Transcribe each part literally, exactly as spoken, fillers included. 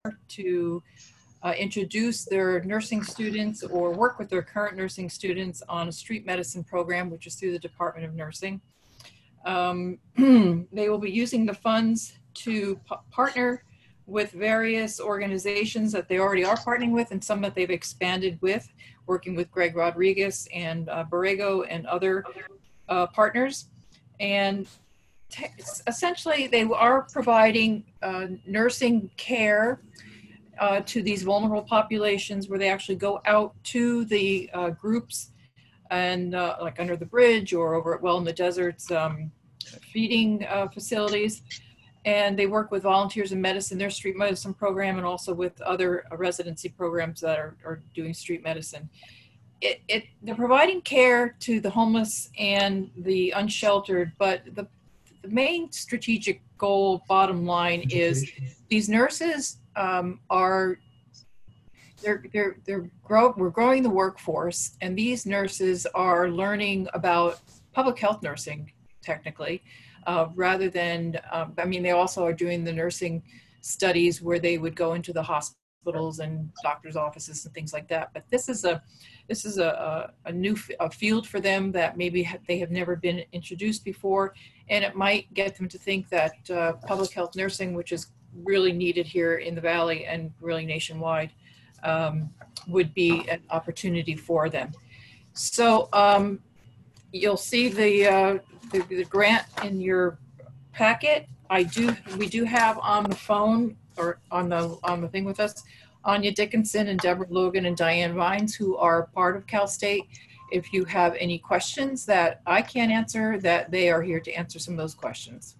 to uh, introduce their nursing students or work with their current nursing students on a street medicine program, which is through the Department of Nursing. Um, they will be using the funds to partner with various organizations that they already are partnering with and some that they've expanded with, working with Greg Rodriguez and uh, Borrego and other uh, partners. And essentially they are providing uh, nursing care uh, to these vulnerable populations, where they actually go out to the uh, groups and uh, like under the bridge or over at Well in the Deserts um, feeding uh, facilities. And they work with Volunteers in Medicine, their street medicine program, and also with other residency programs that are, are doing street medicine. It, it, they're providing care to the homeless and the unsheltered, but the, the main strategic goal, bottom line, is these nurses um, are, they're, they're, they're grow, we're growing the workforce, and these nurses are learning about public health nursing, technically. Uh, rather than, um, I mean, they also are doing the nursing studies where they would go into the hospitals and doctors' offices and things like that. But this is a, this is a, a, a new f a field for them that maybe ha they have never been introduced before, and it might get them to think that uh, public health nursing, which is really needed here in the Valley and really nationwide, um, would be an opportunity for them. So um, you'll see the, uh, the the grant in your packet. I do we do have on the phone or on the on the thing with us Anya Dickinson and Deborah Logan and Diane Vines, who are part of Cal State. If you have any questions that I can't answer, that they are here to answer some of those questions.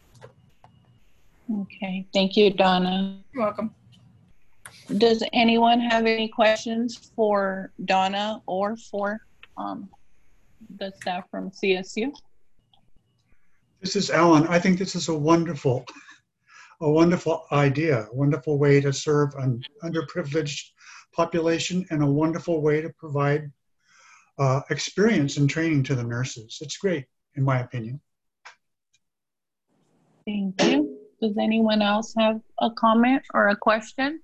Okay, thank you, Donna. You're welcome. Does anyone have any questions for Donna or for um, the staff from C S U? This is Alan. I think this is a wonderful, a wonderful idea, a wonderful way to serve an underprivileged population, and a wonderful way to provide uh, experience and training to the nurses. It's great, in my opinion. Thank you. Does anyone else have a comment or a question?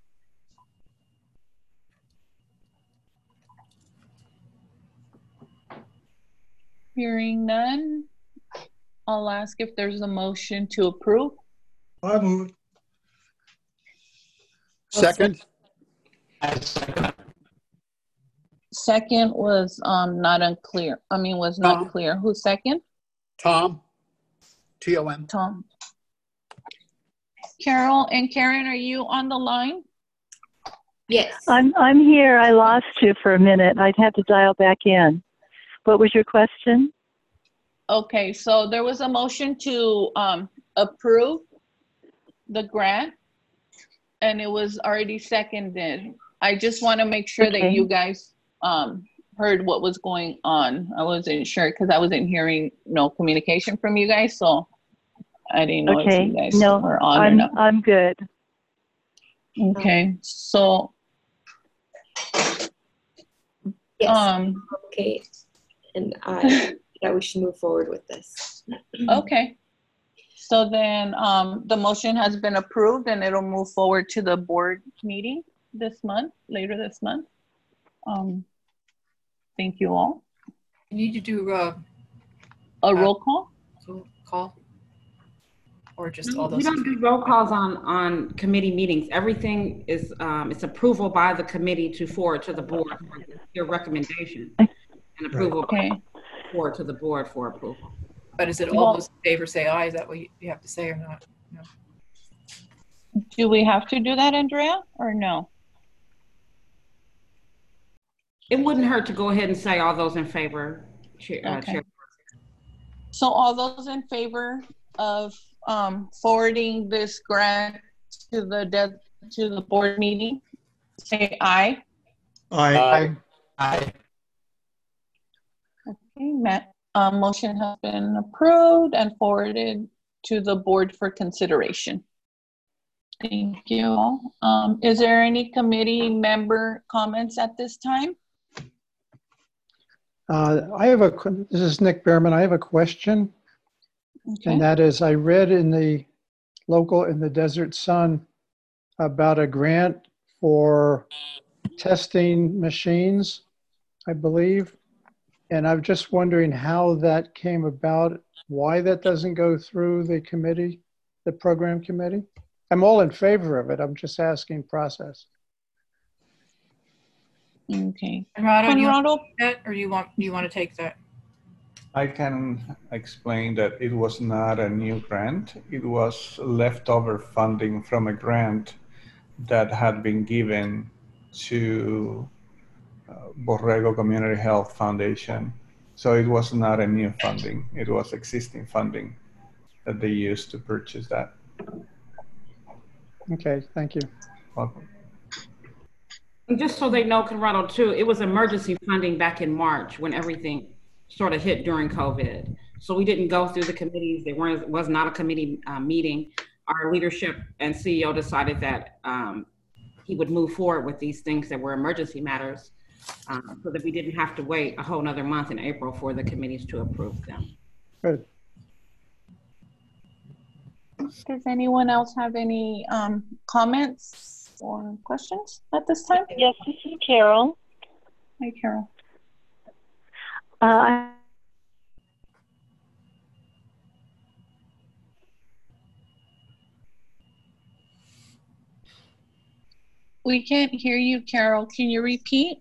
Hearing none, I'll ask if there's a motion to approve. I move. Second. Second was um, not unclear. I mean, was not Tom. clear. Who's second? Tom. T O M. Tom. Carol and Karen, are you on the line? Yes. I'm, I'm here. I lost you for a minute. I'd have to dial back in. What was your question? Okay, so there was a motion to um, approve the grant, and it was already seconded. I just want to make sure Okay. that you guys um, heard what was going on. I wasn't sure because I wasn't hearing no communication from you guys, so I didn't know Okay, if you guys no, were on or I'm, not. I'm good. Okay, so Yes. um, Okay. And I that we should move forward with this. okay. So then um, the motion has been approved and it'll move forward to the board meeting this month, later this month. Um, thank you all. You need to do uh, A roll call? so call or just all We those. don't do roll calls on, on committee meetings. Everything is, um, it's approval by the committee to forward to the board for your recommendation, and approval Okay. forward to the board for approval. But is it Well- all those in favor say aye? Is that what you you have to say or not? No. Do we have to do that, Andrea, or no? It wouldn't hurt to go ahead and say all those in favor, Chair. uh, Okay. Chair. So all those in favor of um, forwarding this grant to the de- to the board meeting, say aye. I, Aye. Okay, Matt, uh, motion has been approved and forwarded to the board for consideration. Thank you all. Um, is there any committee member comments at this time? Uh, I have a, que- this is Nick Behrman. I have a question, Okay. and that is, I read in the local, in the Desert Sun, about a grant for testing machines, I believe. And I'm just wondering how that came about, why that doesn't go through the committee, the program committee. I'm all in favor of it. I'm just asking process. Okay. Conrado, do you want Conrado? to take that, or do you want, do you want to take that? I can explain that it was not a new grant. It was leftover funding from a grant that had been given to uh, Borrego Community Health Foundation. So it was not a new funding. It was existing funding that they used to purchase that. Okay, thank you. Welcome. And just so they know, Conrado, too, it was emergency funding back in March when everything sort of hit during COVID. So we didn't go through the committees. There weren't, was not a committee uh, meeting. Our leadership and C E O decided that um, he would move forward with these things that were emergency matters um, so that we didn't have to wait a whole nother month in April for the committees to approve them. Good. Does anyone else have any um, comments or questions at this time? Yes, this is Carol. Hi, Carol. Uh, I We can't hear you, Carol. Can you repeat?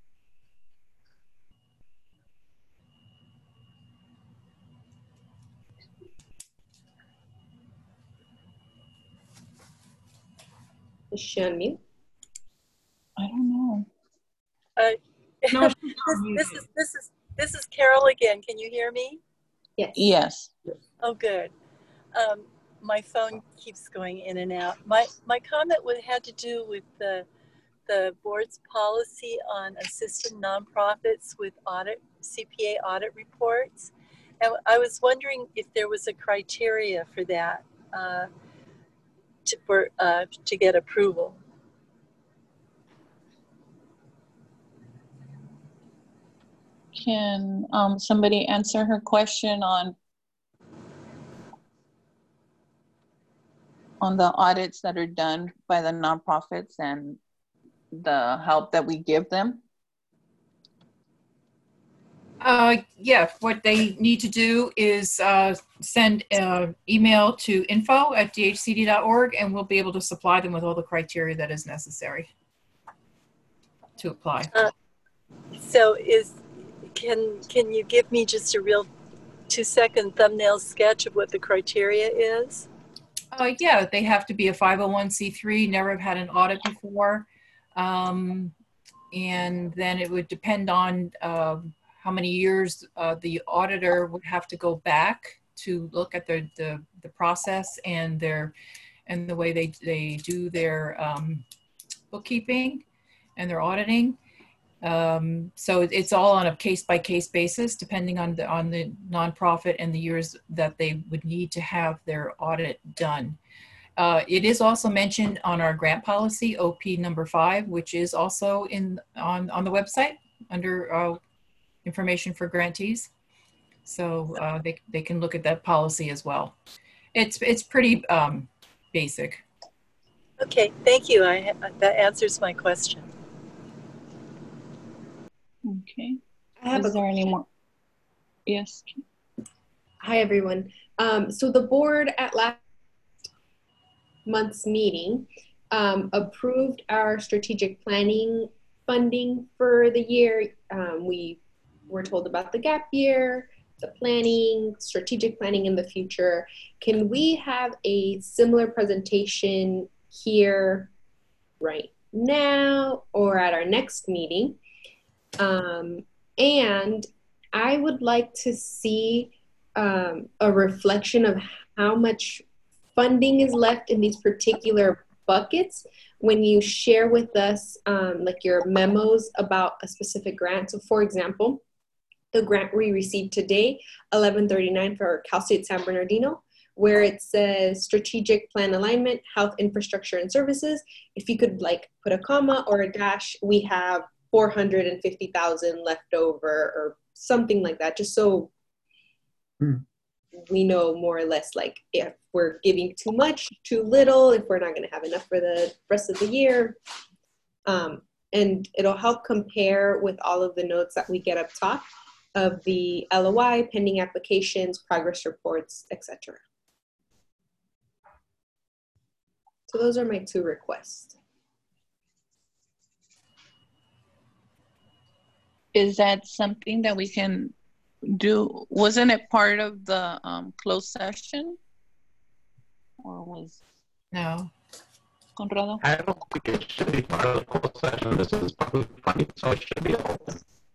Is she on mute? I don't know. Uh, No, this, this is this is this is Carol again. Can you hear me? Yes. Yes. Oh, good. Um, my phone keeps going in and out. My my comment would had to do with the the board's policy on assisted nonprofits with audit C P A audit reports, and I was wondering if there was a criteria for that uh, to for uh, to get approval. Can um, somebody answer her question on on the audits that are done by the nonprofits and the help that we give them? Uh, yeah, what they need to do is uh, send an email to info at d h c d dot org, and we'll be able to supply them with all the criteria that is necessary to apply. Uh, so is can can you give me just a real two second thumbnail sketch of what the criteria is? Uh, yeah, they have to be a five oh one c three, never have had an audit before. Um, and then it would depend on uh, how many years uh, the auditor would have to go back to look at the, the, the process and their and the way they, they do their um, bookkeeping and their auditing. Um, so it's all on a case-by-case basis, depending on the on the nonprofit and the years that they would need to have their audit done. Uh, it is also mentioned on our grant policy, O P number five, which is also in on on the website under uh, information for grantees. So uh, they they can look at that policy as well. It's it's pretty um, basic. Okay, thank you. I that answers my question. Okay. I have Is a there any question. more? Yes. Hi, everyone. Um, so the board at last month's meeting um, approved our strategic planning funding for the year. Um, we were told about the gap year, the planning, strategic planning in the future. Can we have a similar presentation here right now or at our next meeting? Um, and I would like to see um, a reflection of how much funding is left in these particular buckets when you share with us um, like your memos about a specific grant. So for example, the grant we received today, eleven thirty-nine for Cal State San Bernardino, where it says strategic plan alignment, health infrastructure and services. If you could like put a comma or a dash, we have four hundred fifty thousand left over or something like that, just so hmm. we know more or less like if we're giving too much, too little, if we're not going to have enough for the rest of the year. Um, and it'll help compare with all of the notes that we get up top of the L O I, pending applications, progress reports, et cetera. So those are my two requests. Is that something that we can do? Wasn't it part of the um, closed session? Or was? No. Conrado? I don't think it should be part of the closed session. This is public funding, so it should be open.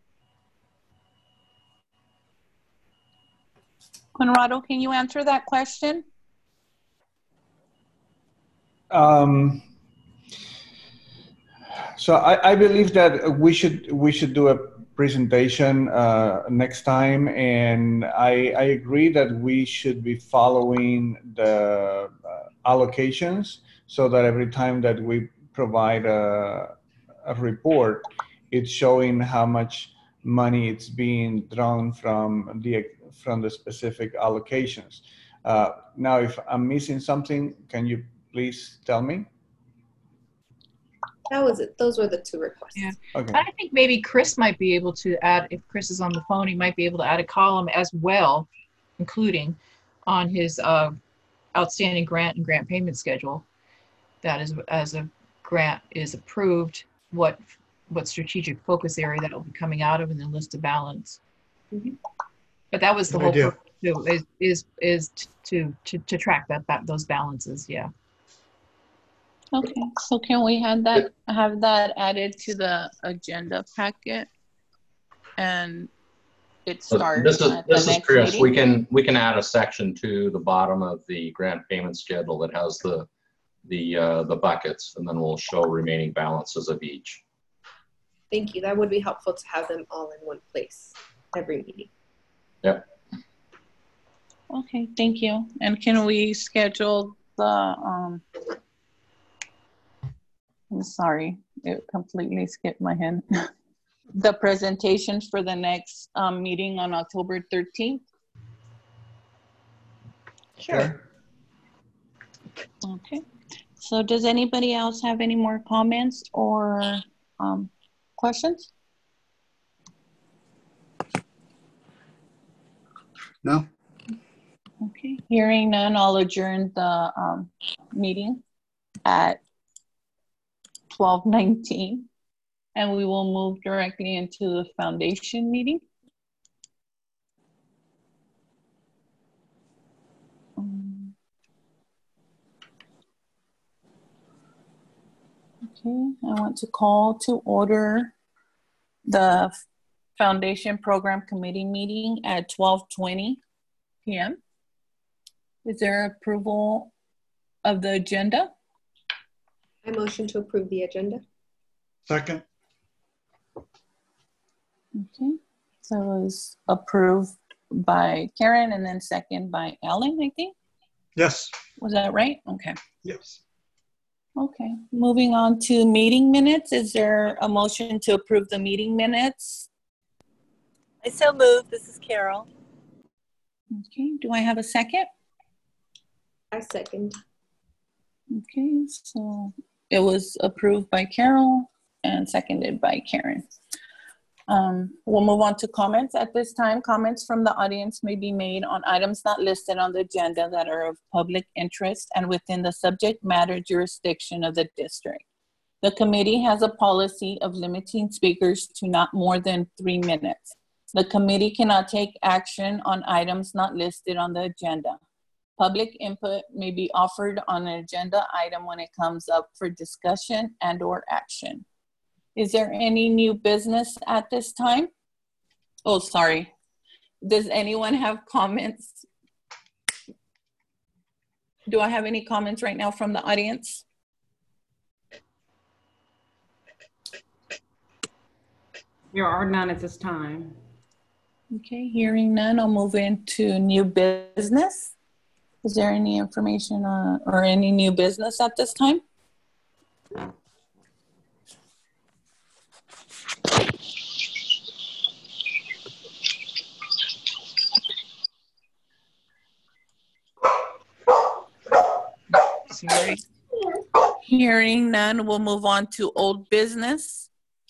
Conrado, can you answer that question? Um, so I, I believe that we should we should do a presentation uh, next time, and I, I agree that we should be following the uh, allocations, so that every time that we provide a, a report, it's showing how much money it's being drawn from the from the specific allocations. Uh, now, if I'm missing something, can you please tell me? That was it. Those were the two requests. Yeah. Okay. I think maybe Chris might be able to add, if Chris is on the phone, he might be able to add a column as well, including on his uh, outstanding grant and grant payment schedule. That is, as a grant is approved, what what strategic focus area that will be coming out of, and then list of balance. Mm-hmm. But that was the Good whole idea. purpose too, is is is to to to track that, that those balances. Yeah. Okay, so can we have that have that added to the agenda packet, and it So starts this is at this the is next Chris. meeting? We can we can add a section to the bottom of the grant payment schedule that has the the uh, the buckets, and then we'll show remaining balances of each. Thank you. That would be helpful to have them all in one place every meeting. Yep. Okay, thank you. And can we schedule the um? I'm sorry, it completely skipped my head. The presentations for the next um, meeting on October thirteenth? Sure. Okay, so does anybody else have any more comments or um, questions? No? Okay, hearing none, I'll adjourn the um, meeting at twelve nineteen, and we will move directly into the foundation meeting. Um, okay, I want to call to order the Foundation Program Committee meeting at twelve twenty p m Is there approval of the agenda? I motion to approve the agenda. Second. Okay, so it was approved by Karen and then second by Ellen, I think. Yes. Was that right? Okay. Yes. Okay, moving on to meeting minutes. Is there a motion to approve the meeting minutes? I so move. This is Carol. Okay, do I have a second? I second. Okay, so it was approved by Carol and seconded by Karen. Um, we'll move on to comments. At this time, comments from the audience may be made on items not listed on the agenda that are of public interest and within the subject matter jurisdiction of the district. The committee has a policy of limiting speakers to not more than three minutes. The committee cannot take action on items not listed on the agenda. Public input may be offered on an agenda item when it comes up for discussion and or action. Is there any new business at this time? Oh, sorry. Does anyone have comments? Do I have any comments right now from the audience? There are none at this time. Okay, hearing none, I'll move into new business. Is there any information on, or any new business at this time? Sorry. Hearing none, we'll move on to old business.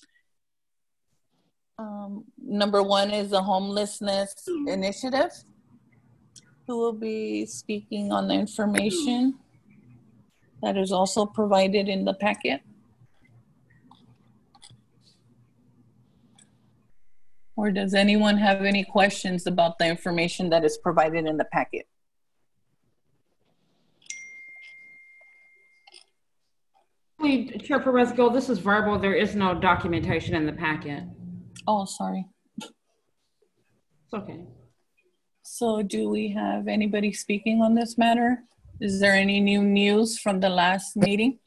Um, number one is the homelessness initiative. Who will be speaking on the information that is also provided in the packet? Or does anyone have any questions about the information that is provided in the packet? Chair Perez-Gill, this is verbal. There is no documentation in the packet. Oh, sorry. It's okay. So do we have anybody speaking on this matter? Is there any new news from the last meeting?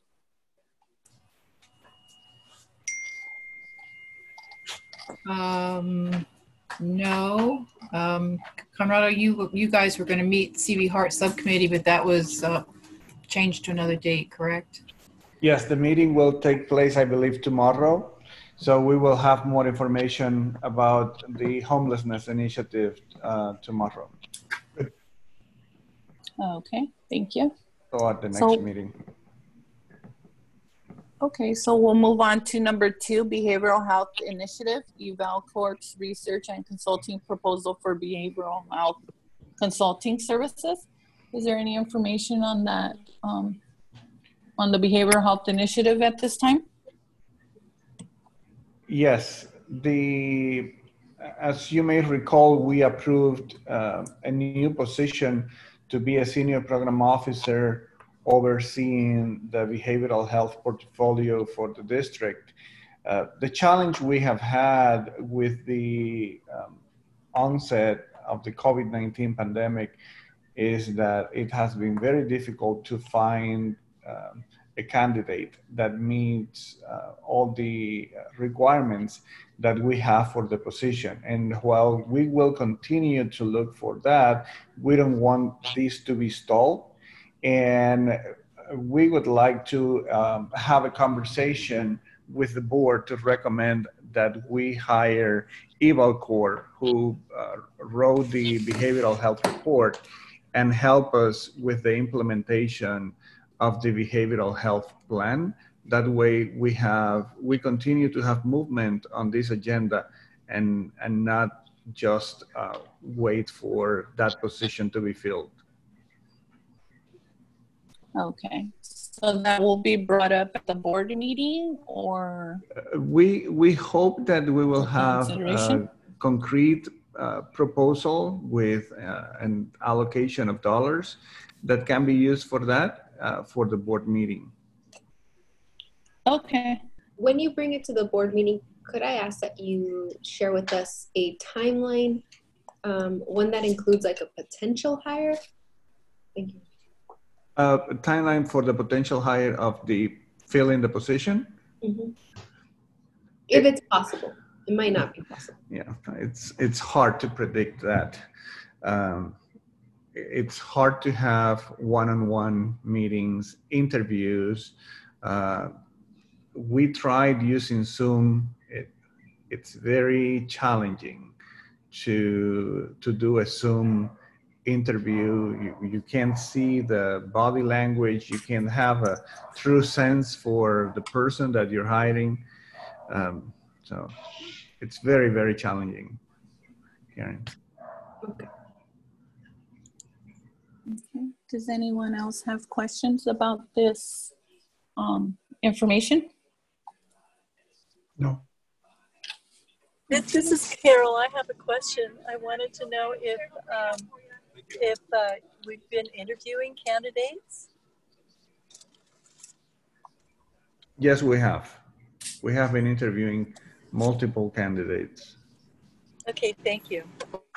Um, no. Um, Conrado, you you guys were going to meet C V Hart subcommittee, but that was uh, changed to another date, correct? Yes, the meeting will take place, I believe, tomorrow. So we will have more information about the homelessness initiative uh, tomorrow. Okay, thank you. So at the next So, meeting. Okay, so we'll move on to number two, Behavioral Health Initiative, Eval Corp's research and consulting proposal for behavioral health consulting services. Is there any information on that, um, on the Behavioral Health Initiative at this time? Yes, the, as you may recall, we approved uh, a new position to be a senior program officer overseeing the behavioral health portfolio for the district. Uh, the challenge we have had with the um, onset of the COVID nineteen pandemic is that it has been very difficult to find um, a candidate that meets uh, all the requirements that we have for the position. And while we will continue to look for that, we don't want this to be stalled. And we would like to um, have a conversation with the board to recommend that we hire EvalCorp, who uh, wrote the behavioral health report, and help us with the implementation of the behavioral health plan. That way we have, we continue to have movement on this agenda and, and not just uh, wait for that position to be filled. Okay, so that will be brought up at the board meeting, or? Uh, we, we hope that we will have a concrete uh, proposal with uh, an allocation of dollars that can be used for that, uh, for the board meeting. Okay. When you bring it to the board meeting, could I ask that you share with us a timeline, um, one that includes like a potential hire? Thank you. Uh, a timeline for the potential hire of the filling the position? Mm-hmm. If it's possible. It might not be possible. Yeah, it's, it's hard to predict that. Um, it's hard to have one-on-one meetings, interviews. Uh, we tried using Zoom. It, it's very challenging to, to do a Zoom interview. You, you can't see the body language. You can't have a true sense for the person that you're hiring. Um, so it's very, very challenging, Karen. Okay. Okay. Does anyone else have questions about this um, information? No. This, this is Carol. I have a question. I wanted to know if um, if uh, we've been interviewing candidates. Yes, we have. We have been interviewing multiple candidates. Okay, thank you.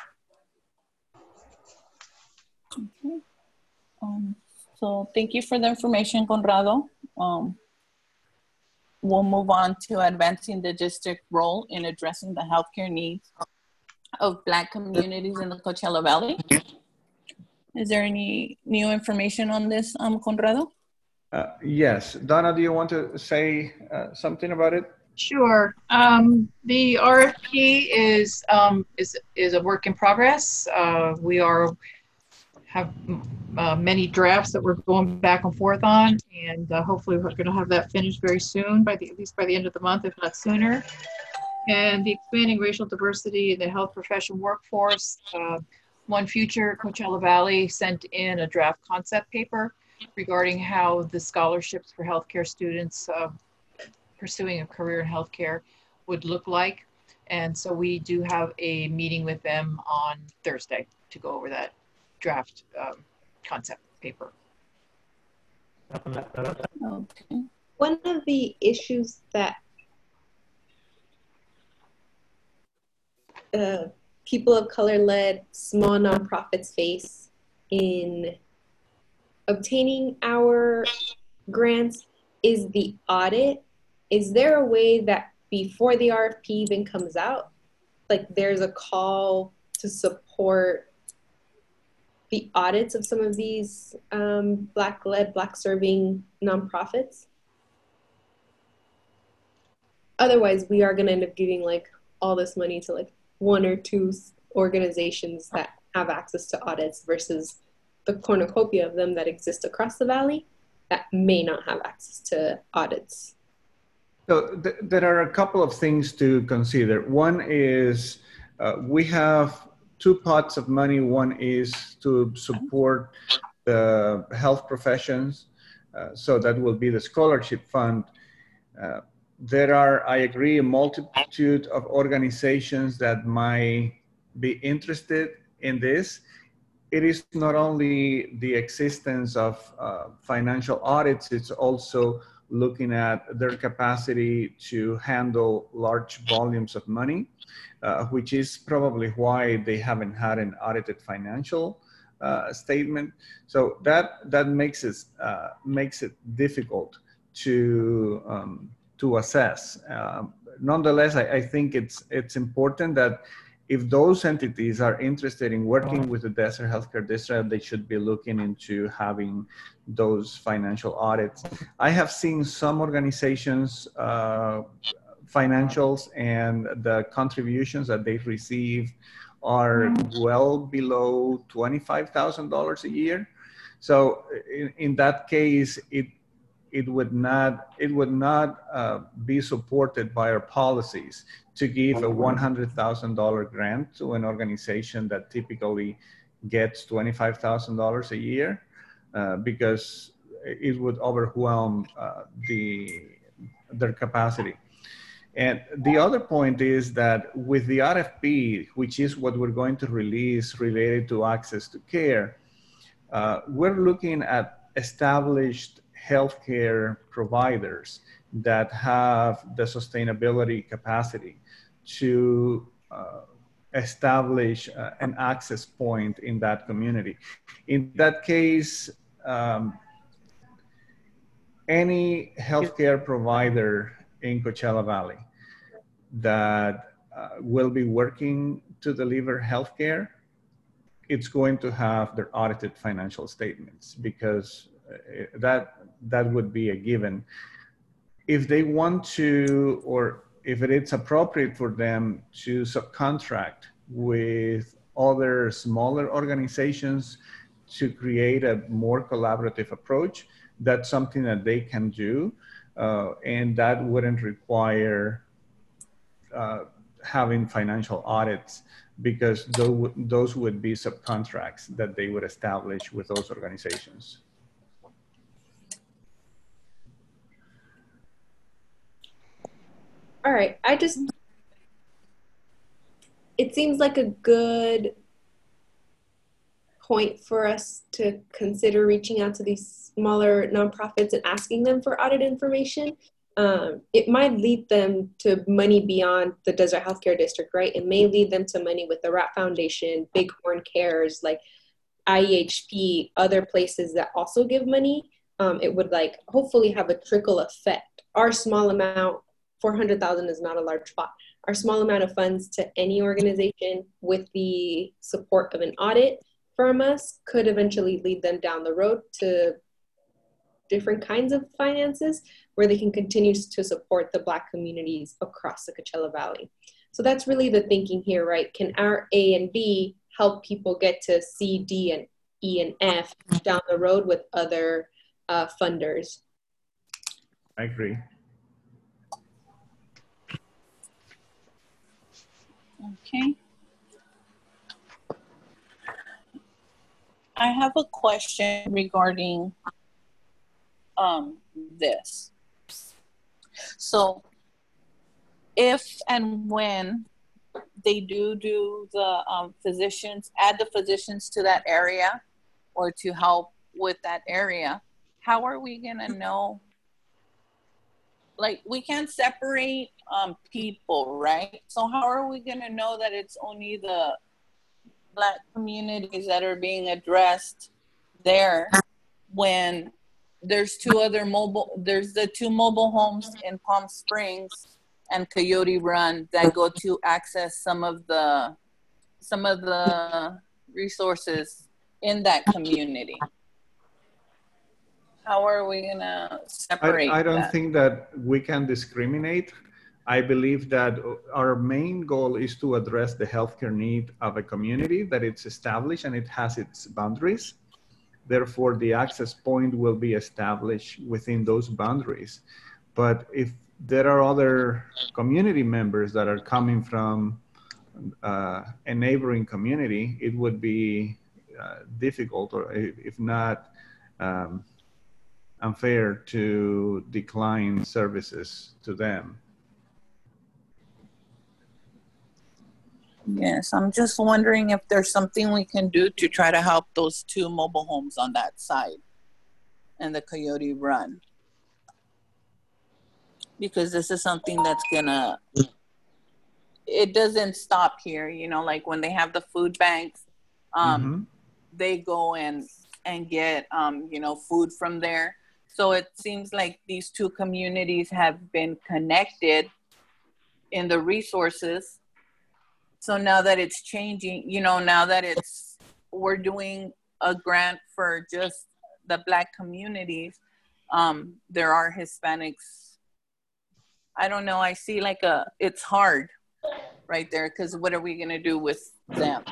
Okay. Um, so thank you for the information, Conrado. Um, we'll move on to advancing the district role in addressing the healthcare needs of Black communities in the Coachella Valley. Is there any new information on this, um, Conrado? Uh, yes. Donna, do you want to say uh, something about it? Sure. Um, the R F P is, um, is, is a work in progress. Uh, we are have uh, many drafts that we're going back and forth on, and uh, hopefully we're going to have that finished very soon, by the, at least by the end of the month, if not sooner. And the expanding racial diversity in the health profession workforce. Uh, One Future Coachella Valley sent in a draft concept paper regarding how the scholarships for healthcare students uh, pursuing a career in healthcare would look like. And so we do have a meeting with them on Thursday to go over that draft um, concept paper. Okay. One of the issues that uh, people of color-led small nonprofits face in obtaining our grants is the audit. Is there a way that before the R F P even comes out, like there's a call to support the audits of some of these um, Black-led, Black-serving nonprofits? Otherwise, we are gonna end up giving like all this money to like one or two organizations that have access to audits versus the cornucopia of them that exist across the valley that may not have access to audits. So th there are a couple of things to consider. One is uh, we have two pots of money. One is to support the health professions. Uh, so that will be the scholarship fund. Uh, there are, I agree, a multitude of organizations that might be interested in this. It is not only the existence of uh, financial audits, it's also looking at their capacity to handle large volumes of money, uh, which is probably why they haven't had an audited financial uh, statement. So that that makes it uh, makes it difficult to um, to assess. Uh, nonetheless, I, I think it's it's important that if those entities are interested in working with the Desert Healthcare District, they should be looking into having those financial audits. I have seen some organizations, uh, financials and the contributions that they receive are well below twenty-five thousand dollars a year. So in, in that case, it it would not it would not uh, be supported by our policies to give a one hundred thousand dollar grant to an organization that typically gets twenty-five thousand dollars a year, uh, because it would overwhelm uh, the their capacity. And the other point is that with the R F P, which is what we're going to release related to access to care, uh, we're looking at established healthcare providers that have the sustainability capacity to uh, establish uh, an access point in that community. In that case, um, any healthcare provider in Coachella Valley that uh, will be working to deliver healthcare, it's going to have their audited financial statements, because that that would be a given. If they want to, or if it is appropriate for them to subcontract with other smaller organizations to create a more collaborative approach, that's something that they can do, uh, and that wouldn't require uh, having financial audits, because those, those would be subcontracts that they would establish with those organizations. All right, I just, it seems like a good point for us to consider reaching out to these smaller nonprofits and asking them for audit information. Um, it might lead them to money beyond the Desert Healthcare District, right? It may lead them to money with the Rat Foundation, Bighorn Cares, like I E H P, other places that also give money. Um, it would like hopefully have a trickle effect. Our small amount, four hundred thousand is not a large pot. Our small amount of funds to any organization with the support of an audit from us could eventually lead them down the road to different kinds of finances where they can continue to support the Black communities across the Coachella Valley. So that's really the thinking here, right? Can our A and B help people get to C, D, and E, and F down the road with other uh, funders. I agree. Okay. I have a question regarding um, this. So if and when they do do the um, physicians, add the physicians to that area or to help with that area, how are we gonna know? Like, we can't separate um, people, right? So how are we gonna know that it's only the Black communities that are being addressed there when there's two other mobile, there's the two mobile homes in Palm Springs and Coyote Run that go to access some of the, some of the resources in that community? How are we gonna separate I, I don't that? think that we can discriminate. I believe that our main goal is to address the healthcare need of a community that it's established and it has its boundaries. Therefore, the access point will be established within those boundaries. But if there are other community members that are coming from uh, a neighboring community, it would be uh, difficult, or if not um, unfair, to decline services to them. Yes, I'm just wondering if there's something we can do to try to help those two mobile homes on that side and the Coyote Run. Because this is something that's gonna, it doesn't stop here, you know, like when they have the food banks, um, Mm-hmm. they go and, and get, um, you know, food from there. So it seems like these two communities have been connected in the resources. So now that it's changing, you know, now that it's, we're doing a grant for just the Black communities, um, there are Hispanics. I don't know, I see like a, it's hard right there, because what are we gonna do with them?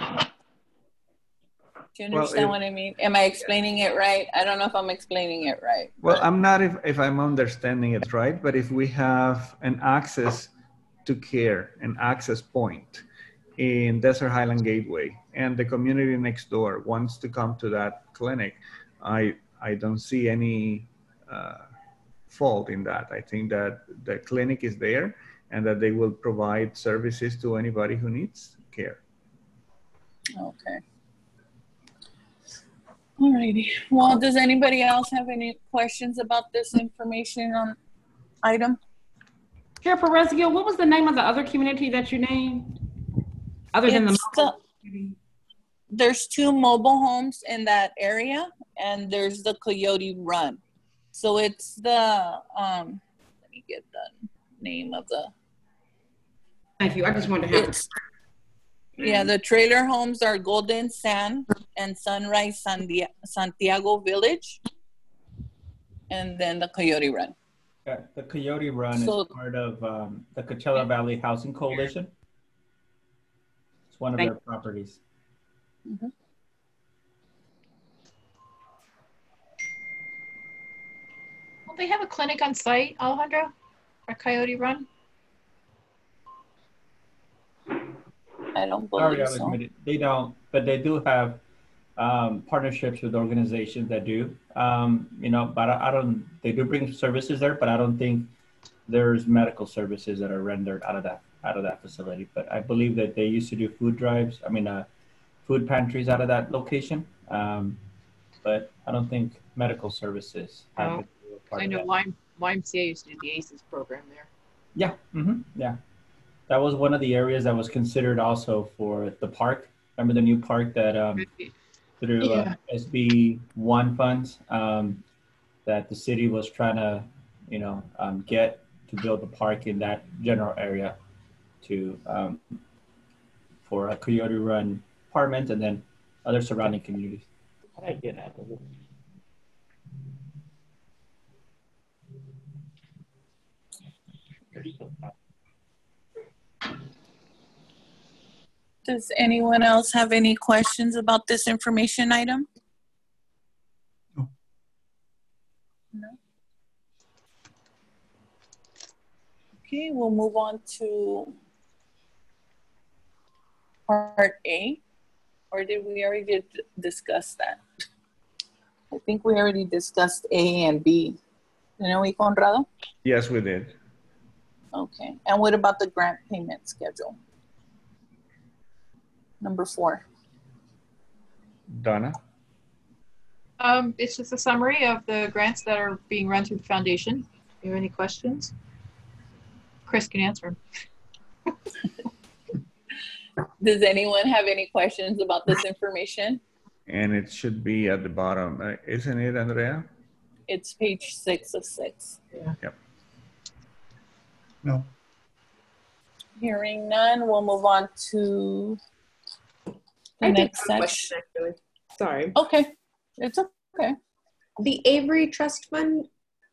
Do you understand Well, what I mean? Am I explaining it right? I don't know if I'm explaining it right. Well, but- I'm not if, if I'm understanding it right, but if we have an access to care, an access point in Desert Highland Gateway, and the community next door wants to come to that clinic, I, I don't see any uh, fault in that. I think that the clinic is there and that they will provide services to anybody who needs care. Okay. Alrighty. Well, does anybody else have any questions about this information on item? Chair Perez-Gill, what was the name of the other community that you named? Other than the, the there's two mobile homes in that area, and there's the Coyote Run. So it's the um let me get the name of the. Thank you. I just wanted to have. It's, yeah, the trailer homes are Golden Sand and Sunrise Sandia, Santiago Village, and then the Coyote Run. Yeah, the Coyote Run So, is part of um, the Coachella Valley Housing Coalition. It's one of Thank their properties. mm-hmm. Will they have a clinic on site, Alejandro, for Coyote Run? I don't Sorry, believe I was so. admitted. They don't, but they do have um, partnerships with organizations that do. Um, you know, but I, I don't. They do bring services there, but I don't think there's medical services that are rendered out of that out of that facility. But I believe that they used to do food drives. I mean, uh, food pantries out of that location. Um, but I don't think medical services have Oh, been a part I of know that. Y M C A used to do the ACEs program there. Yeah, mm-hmm, yeah. That was one of the areas that was considered also for the park. Remember the new park that um, through uh, Yeah. S B one funds um, that the city was trying to, you know, um, get to build a park in that general area to um, for a Coyote Run apartment and then other surrounding communities. I get that. Does anyone else have any questions about this information item? No. No. Okay, we'll move on to part A. Or did we already did discuss that? I think we already discussed A and B. Didn't we, Conrado? Yes, we did. Okay, and what about the grant payment schedule? Number four. Donna? Um, it's just a summary of the grants that are being run through the foundation. Do you have any questions? Chris can answer. Does anyone have any questions about this information? And it should be at the bottom, uh, isn't it, Andrea? It's page six of six. Yeah. Yep. No. Hearing none, we'll move on to the I did next have a section. question, actually. Sorry. Okay, it's okay. The Avery Trust Fund,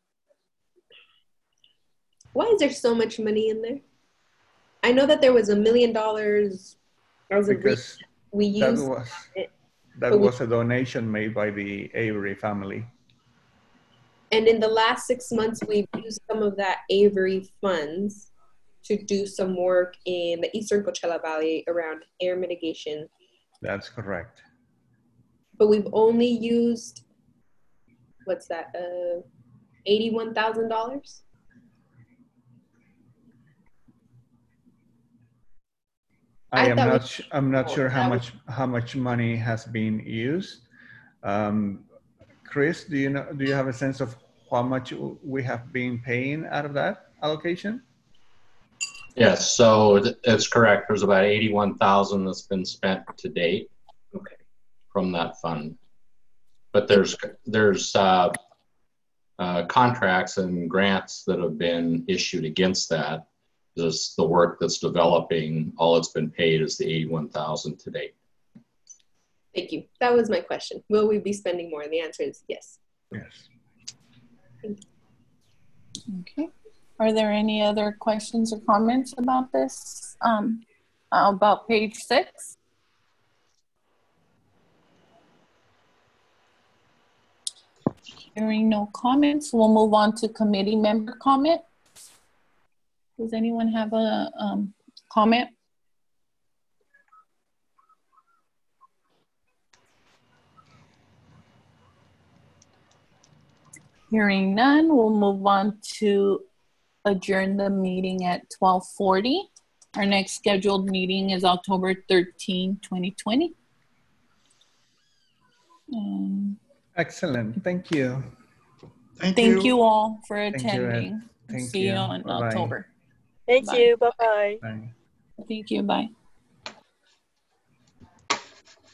why is there so much money in there? I know that there was a million dollars as a Because we that used was, it, that but we- was a donation made by the Avery family. and in the last six months we've used some of that Avery funds to do some work in the Eastern Coachella Valley around air mitigation. That's correct. But we've only used, what's that, uh, eighty-one thousand dollars? I, I am thought we- not. su- I'm not Oh, sure how that much how much money has been used. Um, Chris, do you know? Do you have a sense of how much we have been paying out of that allocation? Yes, so th- it's correct. There's about eighty-one thousand that's been spent to date. Okay. From that fund. But there's there's uh, uh, contracts and grants that have been issued against that. This the work that's developing. All it's been paid is the eighty-one thousand to date. Thank you. That was my question. Will we be spending more? And the answer is yes. Yes. Okay. Are there any other questions or comments about this? Um, about page six? Hearing no comments, we'll move on to committee member comment. Does anyone have a um, comment? Hearing none, we'll move on to adjourn the meeting at twelve forty. Our next scheduled meeting is October thirteenth, twenty twenty. Um, Excellent. Thank you. Thank, Thank you. you all for Thank you, Ed. attending. Thank See you you. on Bye-bye. October. Thank Bye. you. Bye-bye. Bye. Thank you. Bye.